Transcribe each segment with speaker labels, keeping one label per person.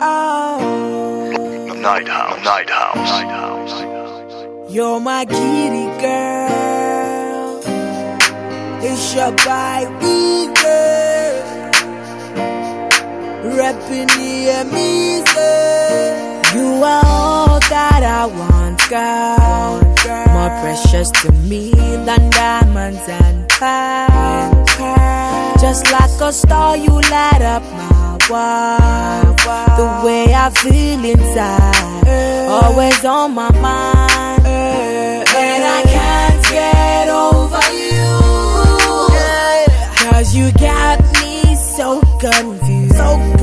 Speaker 1: Oh, Night House.
Speaker 2: You're my kitty girl. It's your baby girl. Rapping the music. You are all that I want, girl. More precious to me than diamonds and pearls. Just like a star, you light up my world. The way I feel inside, always on my mind. And I can't get over you, 'cause you got me so confused.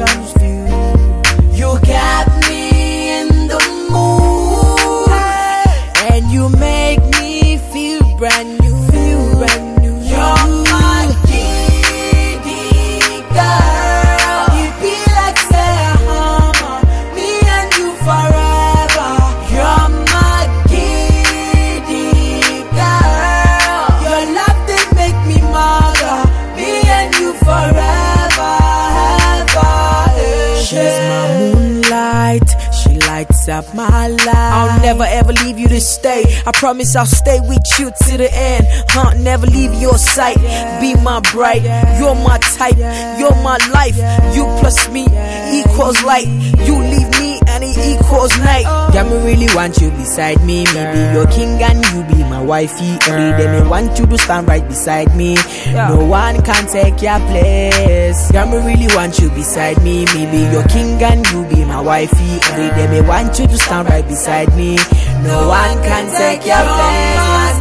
Speaker 2: You got me in the mood, and you make me feel brand new. You're my kitty girl. You be like Sarah, me and you forever. You're my kitty girl. Your love they make me mother. Me and you forever, ever. She's my moonlight. She lights up my life. I'll never ever leave you to stay. I promise I'll stay with you to the end. Never leave your sight. Be my bride. You're my type. You're my life. You plus me equals light. You leave me and it equals night. Yeah, me really want you beside me. Me be your king and you be my wifey. Every day me want you to stand right beside me. No one can take your place. Yeah, me really want you beside me. Me be your king and you be my wifey. Every day me want you to stand right beside me. No one can take your place.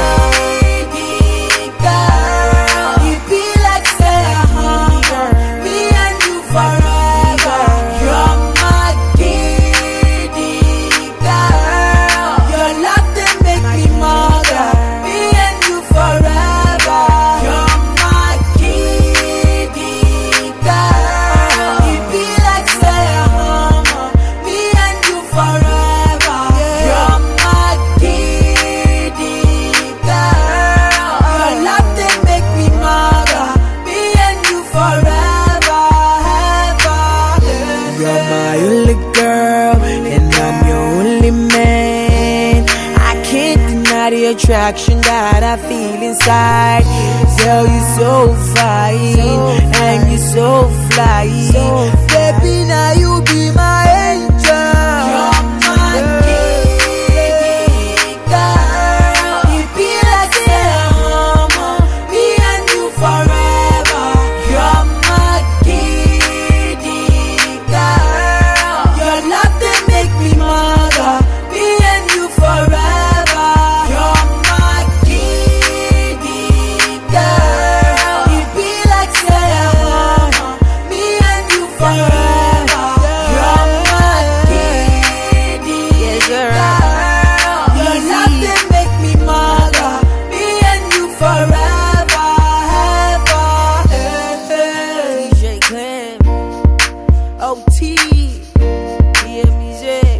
Speaker 2: The attraction that I feel inside. Girl, you're so fine and you're so fly. Baby, now you be my angel. You're my kitty girl. You be like Sarah, me and you forever. You're my kitty girl. Your love they make me mother. Me and you forever. OT, yeah, music.